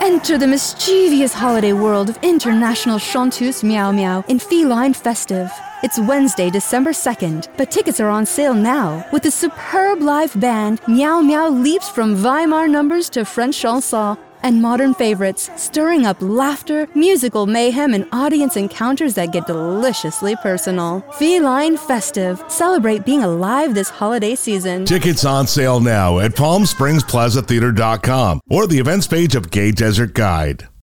Enter the mischievous holiday world of International Chanteuse Meow Meow in Feline Festive. It's Wednesday, December 2nd, but tickets are on sale now. With a superb live band, Meow Meow leaps from Weimar numbers to French chansons and modern favorites, stirring up laughter, musical mayhem, and audience encounters that get deliciously personal. Feline Festive. Celebrate being alive this holiday season. Tickets on sale now at PalmSpringsPlazaTheater.com or the events page of Gay Desert Guide.